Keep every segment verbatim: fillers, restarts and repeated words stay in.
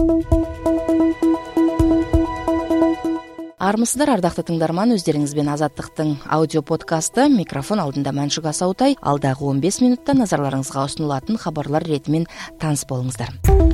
Армысыздар, ардақты тыңдарман, өздеріңізбен Азаттықтың аудио подкасты, микрофон алдында Мәншүк Асаутай. Алдағы он бес минутта назарларыңызға ұсынылатын хабарлар ретімен таныс болыңыздар.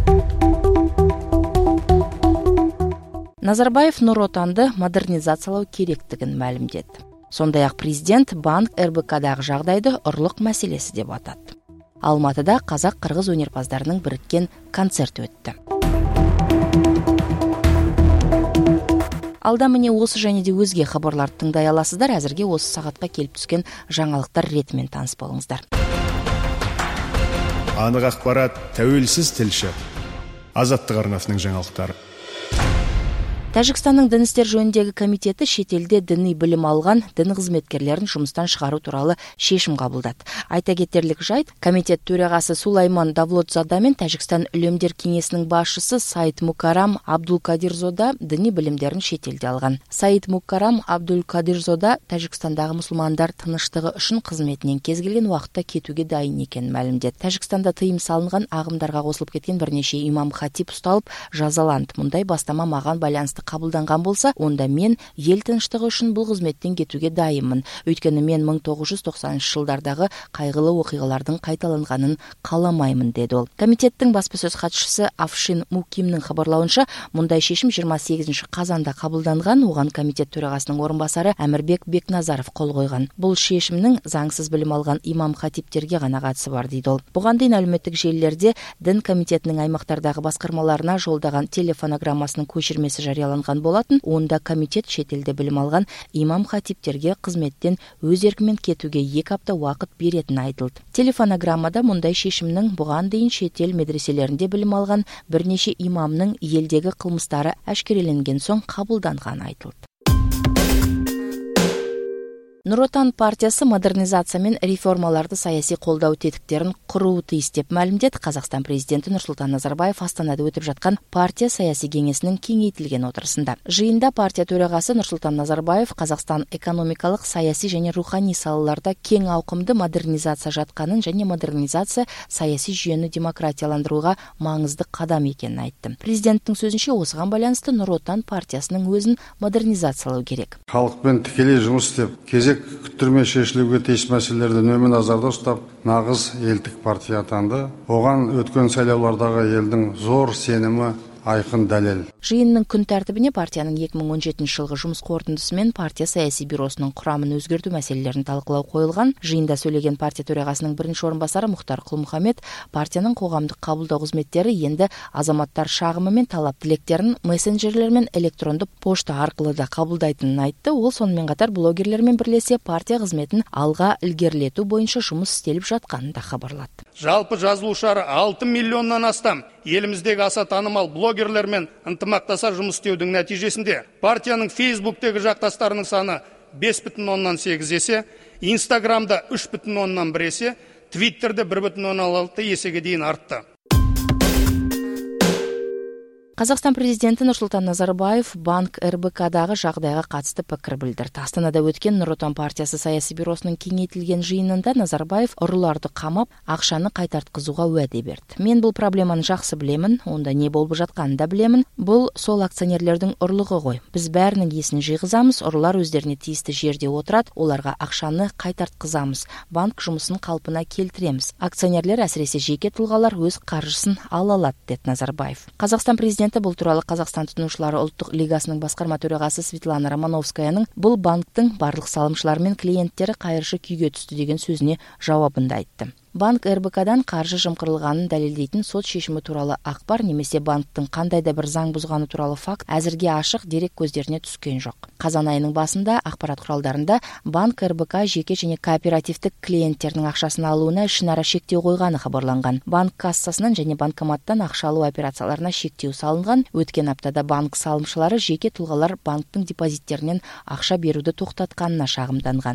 Назарбаев Нұр Отанды модернизациялау керектігін мәлімдеді. Сондай-ақ президент банк эр бэ ка-дағы жағдайды ұрлық мәселесі деп атады. Алматыда қазақ-қырғыз өнерпаздарының біріккен концерт өтті. Алда міне осы және де өзге хабарларды тыңдай аласыздар. Әзірге осы сағатқа келіп түскен жаңалықтар ретімен таныс болыңыздар. Анық ақпарат, тәуелсіз тілші. Азаттық арнасының жаңалықтары. Тәжікстанның дін істер жөніндегі комитеті шетелде діни білім алған дін қызметкерлерін жұмыстан шығару туралы шешім қабылдады. Айта кетерлік жайт, комитет төрағасы Сулайман Давлотзада мен Тәжікстан үлемдер кеңесінің басшысы Саид Мукарам Абдулкадирзода діни білімдерін шетелде алған. Саид Мукарам Абдулкадирзода Тәжікстандағы мұсылмандар тыныштығы үшін қызметінен кез келген уақытта кетуге дайын екенін мәлімдеді. Тәжікстанда тыйым салынған ағымдарға қосылып кеткен бірнеше имам хатип ұсталып жазаланды. Мұндай бастама маған байланысты қабылданған болса, онда мен ел тыныштығы үшін бұл қызметтен кетуге дайынмын. Өйткені мен мың тоғыз жүз тоқсаныншы жылдардағы қайғылы оқиғалардың қайталанғанын қаламаймын, деді ол. Комитеттің баспасөз хатшысы Афшин Мукимнің хабарлауынша, мұндай шешім жиырма сегізінші қазанда қабылданған. Оған комитет төрағасының орынбасары Әмірбек Бекназаров қол қойған. Бұл шешімнің заңсыз білім алған имам хатиптерге ғана қатысы бар, дейді ол. Бұған дейін әлеуметтік желілерде дін комитетінің аймақтардағы басқармаларына жолдаған телефонограммасының көшірмесі жарияланған болатын. Онда комитет шетелде білім алған имам хатиптерге қызметтен өз еркімен кетуге екі апта уақыт беретіні айтылды. Телефонограммада мұндай шешімнің бұған дейін шетел медреселерінде білім алған бірнеше имамның елдегі қылмыстары әшкереленген соң қабылданғаны айтылды. Нұр Отан партиясы модернизация мен реформаларды саяси қолдау тетіктерін құруы тиіс деп мәлімдеді. Қазақстан президенті Нұрсұлтан Назарбаев Астанада өтіп жатқан партия саяси кеңесінің кеңейтілген отырысында. Жиында партия төрағасы Нұрсұлтан Назарбаев Қазақстан экономикалық, саяси және рухани салаларда кең ауқымды модернизация жатқанын және модернизация саяси жүйені демократияландыруға маңызды қадам екенін айтты. Президенттің сөзінше, осыған байланысты Нұр Отан партиясының өзін модернизациялау керек. Халықпен тікелей жұмыс істеп, кезек күттірмей шешілуге тиіс мәселелерді үнемі назарда ұстап, нағыз елдік партия атанды. Оған өткен сайлаулардағы елдің зор сенімі айқын дәлел. Жиынның күн тәртібіне партияның екі мың он жетінші жылғы жұмыс қорытындысы мен партия саяси бюросының құрамын өзгерту мәселелерін талқылау қойылған. Жиында сөйлеген партия төрағасының бірінші орынбасары Мұхтар Құл-Мұхаммед, партияның қоғамдық қабылдау қызметтері енді азаматтар шағымы мен талап тілектерін мессенджерлер мен электронды пошта арқылы да қабылдайтынын айтты. Ол сонымен қатар блогерлермен бірлесе партия қызметін алға ілгерілету бойынша жұмыс істеліп жатқанын да хабарлады. Жалпы жазылушылары алты миллионнан астам еліміздегі аса танымал блогерлермен ынтымақтаса жұмыс істеудің нәтижесінде партияның Фейсбуктегі жақтастарының саны бес бүтін оннан сегіз есе, Инстаграмда үш бүтін оннан бір есе, Твиттерде бір бүтін оннан алты есеге дейін артты. Қазақстан президенті Нұрсұлтан Назарбаев банк эр бэ ка-дағы жағдайға қатысты пікір білдірді. Астанада өткен Нұр Отан партиясы саяси бюросының кеңейтілген жиынында Назарбаев ұрыларды қамап, ақшаны қайтартқызуға уәде берді. Мен бұл проблеманы жақсы білемін, онда не болып жатқанын да білемін. Бұл сол акционерлердің ұрлығы ғой. Біз бәрінің есін жиғызамыз, ұрылар өздеріне тиісті жерде отырады, оларға ақшаны қайтартқызамыз, банк жұмысын қалпына келтіреміз. Акционерлер, әсіресе жеке тұлғалар, өз қаржысын ала алады, деді Назарбаев. Қазақстан президенті бұл туралы Қазақстан тұтынушылары ұлттық лигасының басқарма төрағасы Светлана Романовскаяның бұл банктың барлық салымшылары мен клиенттері қайыршы күйге түсті деген сөзіне жауабында айтты. Банк эр бэ ка-дан қаржы жымқырылғанын дәлелдейтін сот шешімі туралы ақпар немесе банктың қандай да бір заң бұзғаны туралы факт әзірге ашық дерек көздеріне түскен жоқ. Қазан айының басында ақпарат құралдарында банк эр бэ ка жеке және кооперативтік клиенттердің ақшасын алуына ішінара шектеу қойғаны хабарланған. Банк кассасынан және банкоматтан ақша алу операцияларына шектеу салынған. Өткен аптада банк салымшылары жеке тұлғалар банктың депозиттерінен ақша беруді тоқтатқанына шағымданған.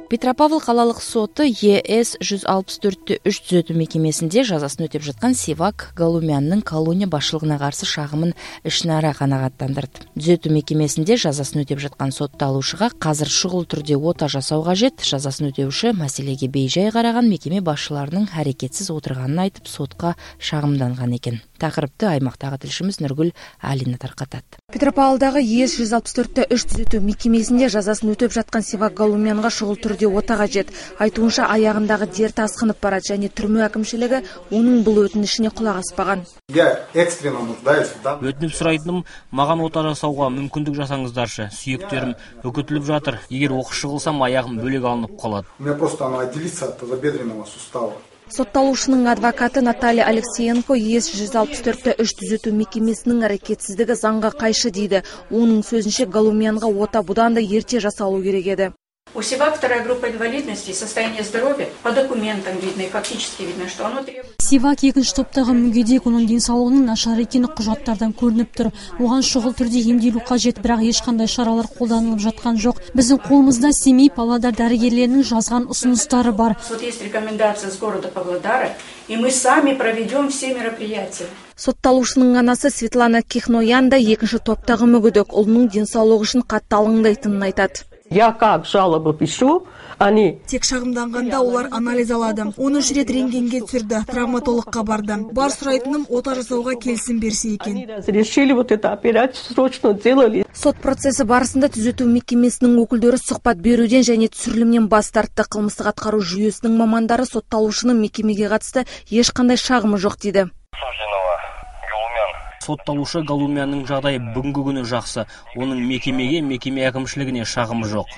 Петропавл қалалық соты Е С жүз алпыс төрт үш түзету мекемесінде жазасын өтеп жатқан Севак Галумянның колония басшылығына қарсы шағымын ішінара қанағаттандырды. Түзету мекемесінде жазасын өтеп жатқан сотталушыға қазір шұғыл түрде ота жасау қажет. Жазасын өтеуші мәселеге бейжай қараған мекеме басшыларының әрекетсіз отырғанын айтып сотқа шағымданған екен. Тақырыпты аймақтағы тілшіміз Нұргүл Алина тарқатады. Петропавлдағы Е С жүз алпыс төрт үш түзету мекемесінде жазасын өтеп жатқан Севак Галумянға шұғыл түрде ота қажет. Айтуынша аяғындағы дерті асқынып барады және түрме әкімшілігі оның бұл өтінішіне құлақ аспаған. Өтініп сұрайтыным, маған ота жасауға мүмкіндік жасаңыздаршы. Сүйектерім үкітіліп жатыр. Егер оқыс жығылсам, аяғым бөлек алынып қалады. Сотталушының адвокаты Наталья Алексеенко Е С жүз алпыс төрт үш түзету мекемесінің әрекетсіздігі заңға қайшы дейді. Оның сөзінше Галумянға ота бұдан да ерте жасалу керек еді. У Севак вторая группа инвалидности, состояние здоровья по документам видно и фактически видно, что оно требует. Севак екінші топтағы мүгедек, оның денсаулығының нашар екені құжаттардан көрініп тұр. Оған шұғыл түрде емделу қажет, бірақ ешқандай шаралар қолданылып жатқан жоқ. Біздің қолымызда Семей, Павлодар дәрігерлерінің жазған ұсыныстары бар. Вот есть рекомендация с города Павлодара, и мы сами проведем все мероприятия. Сотталушының анасы Светлана Кихноян да екінші топтағы мүгедек, ұлының денсаулығы үшін қатты алаңдайтынын айтады. Я как жалобы пишу, они... Тек шағымданғанда олар анализ алады. Оны үш рет рентгенге түсірді, травматологқа барды. Бар сұрайтыным ота жасауға келісім берсе екен. Решили вот это операцию срочно делали. Сот процесі барысында түзету мекемесінің өкілдері сұхбат беруден және түсірілімнен бас тартты. Қылмыстық атқару жүйесінің мамандары сотталушының мекемеге қатысты ешқандай шағымы жоқ дейді. Сотталушы Галумянның жағдайы бүгінгі күні жақсы. Оның мекемеге, мекеме әкімшілігіне шағымы жоқ.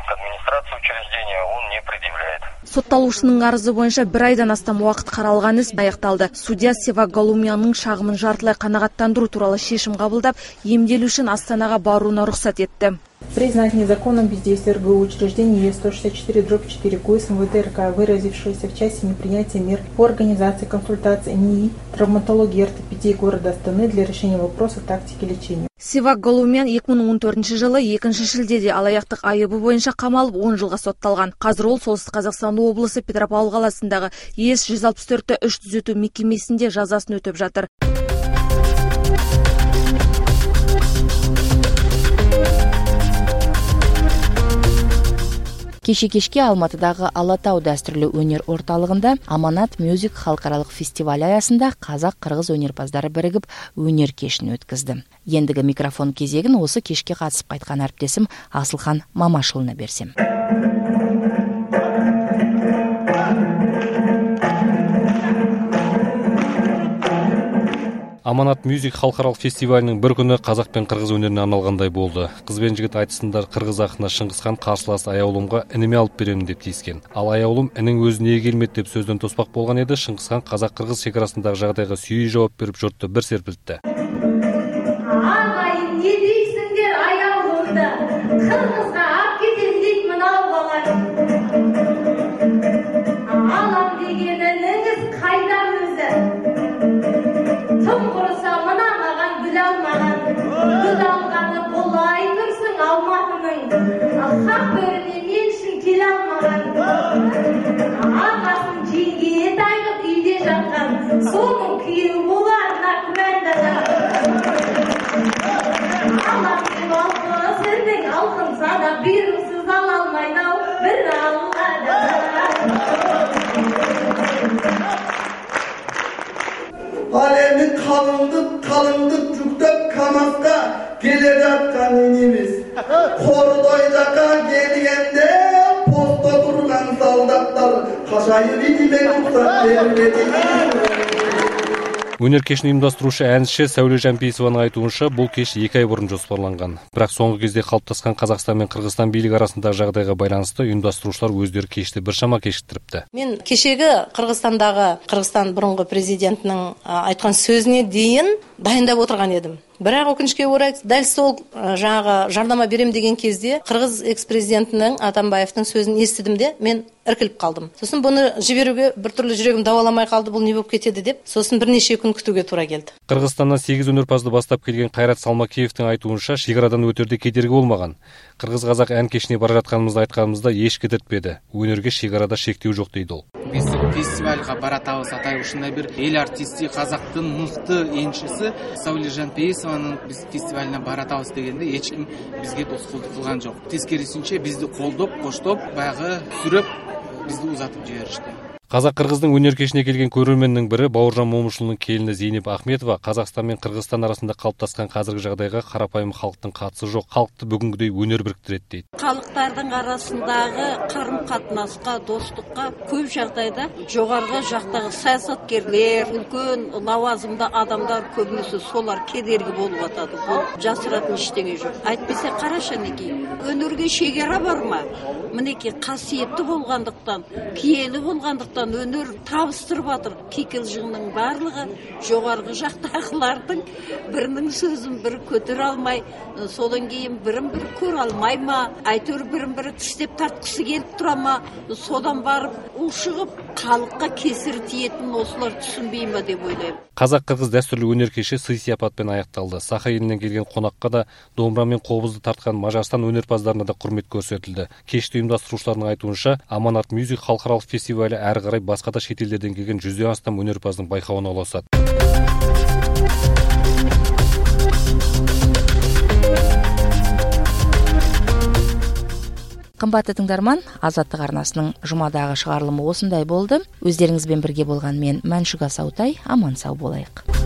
Сотталушының арызы бойынша бір айдан астам уақыт қаралған іс аяқталды. Судья Севак Галумянның шағымын жартылай қанағаттандыру туралы шешім қабылдап, емделу үшін Астанаға баруына рұқсат етті. Признать незаконным бездействие Р Г У учреждений Е сто шестьдесят четыре дробь четыре ГУ С М В Д Р К, выразившегося в части непринятия мер по организации консультаций Н И И, травматологии и ортопедии города Астаны для решения вопросов тактики лечения. Севак Галумян екі мың он төртінші жылы екінші шілдеде алаяқтық айыбы бойынша қамалып он жылға сотталған. Қазір ол Солтүстік Қазақстан облысы Петропавл қаласындағы Е С жүз алпыс төрт үш түзету мекемесінде жазасын өтеп жатыр. Кеше кешке Алматыдағы Алатау дәстүрлі өнер орталығында Аманат Мюзик халықаралық фестивалі аясында қазақ-қырғыз өнерпаздары бірігіп өнер кешін өткізді. Ендігі микрофон кезегін осы кешке қатысып қайтқан әріптесім Асылхан Мамашұлына берсем. Аманат Мюзик халықаралық фестивалінің бір күні қазақ пен қырғыз өнеріне арналғандай болды. Қыз бен жігіт айтысында қырғыз ақыны Шыңғысхан қарсыласы Аяулымға ініме алып беремін деп тиіскен. Ал Аяулым інің өзі неге келмеді деп сөзден тоспақ болған еді. Шыңғысхан қазақ-қырғыз шекарасындағы жағдайға сүйей жауап беріп жұртты бір серпілтті. Ағайын, не дейсіңдер Аяулымды? Қырғызға ап кетен дейт мынау балаң. Алам дегеніңіз қайдан өзі? Тым құрыса мына маған гүл алмаған, гүл алғаны болай тұрсың Алматының, хақ бөріне мен үшін келе алмаған. Ағасын жеңгеге тайғып үйде жатқан, соның күйеуі боларына күмәндана. Аллахтың алқы сенің алқынса да бұйрықсыз ала алмайды-ау, бір аллада. Alemi kalındık kalındık yüktep Kamaz'da gelir atkan inimiz. Kordoydaka gelgende posta durgan saldatlar kaşayı bilime ruhsat vermedi. Өнер кешін ұйымдастырушы әнші Сәуле Жампейісованың айтуынша бұл кеш екі ай бұрын жоспарланған. Бірақ соңғы кезде қалыптасқан Қазақстан мен Қырғызстан билік арасындағы жағдайға байланысты ұйымдастырушылар өздері кешті біршама кешіктіріпті. Мен кешегі Қырғызстандағы Қырғызстан бұрынғы президентінің айтқан сөзіне дейін дайындап отырған едім. Бірақ өкінішке орай дәл сол жаңағы жарнама берем деген кезде Қырғыз экс-президентінің Атамбаевтың сөзін естідім де мен іркіліп қалдым. Сосын бұны жіберуге біртүрлі жүрегім дауаламай қалды, бұл не болып кетеді деп, сосын бірнеше күн күтуге тура келді. Қырғызстаннан сегіз өнерпазды бастап келген Қайрат Салмакеевтің айтуынша шекарадан өтерде кедергі болмаған. Қырғыз-қазақ ән кешіне бара жатқанымызды айтқанымызда еш кідіртпеді. Өнерге шекарада шектеу жоқ дейді ол. Біз фестивальға баратабыз, атай ушундай бир эл артисти, казактын мыкты энчиси Сауле Жанпейисованын биз фестивалына баратабыз дегенде эч ким бизге тоскоолдук кылган жок. Тескерисинче бизди колдоп, коштоп, баягы сүрөп бизди узатып жиберишти. Қазақ-қырғыздың өнер кешіне келген көрерменнің бірі Бауыржан Момышұлының келіні Зейнеп Ахметова Қазақстан мен Қырғызстан арасында қалыптасқан қазіргі жағдайға қарапайым халықтың қатысы жоқ, халықты бүгінгідей өнер біріктіреді дейді. Халықтардың арасындағы қарым-қатынасқа, достыққа көп жағдайда жоғарғы жақтағы саясаткерлер, үлкен лауазымды адамдар көбінесе солар кедергі болып атады. Бұл жасыратын ештеңе жоқ. Айтпесе қараша неге өнерге шекара бар ма? Мінекей қасиетті болғандықтан, киелі болғандықтан өнер табыстырып жатыр. Кикілжіңнің барлығы жоғарғы жақтағылардың бірінің сөзін бірі көтере алмай, содан кейін бірін бірі көре алмай ма, әйтеуір бірін бірі тістеп тартқысы келіп тұра ма, содан барып ушығып халыққа кесір тиетін осылар түсінбей ма деп ойлаймын. Қазақ-қырғыз дәстүрлі өнер кеші сый сияпатпен аяқталды. Саха елінен келген қонаққа да домбыра мен қобызды тартқан Мажарстан өнерпаздарына да құрмет көрсетілді. Кешті ұйымдастырушылардың айтуынша, Аманат Мюзик халықаралық фестивалі әрі қарай басқа да шетелдерден келген жүзден астам өнерпаздың байқауына ұласады. Қымбатты тыңдарман, Азаттық арнасының жұмадағы шығарылымы осындай болды. Өздеріңізбен бірге болған мен Мәншүк Асаутай, аман сау болайық.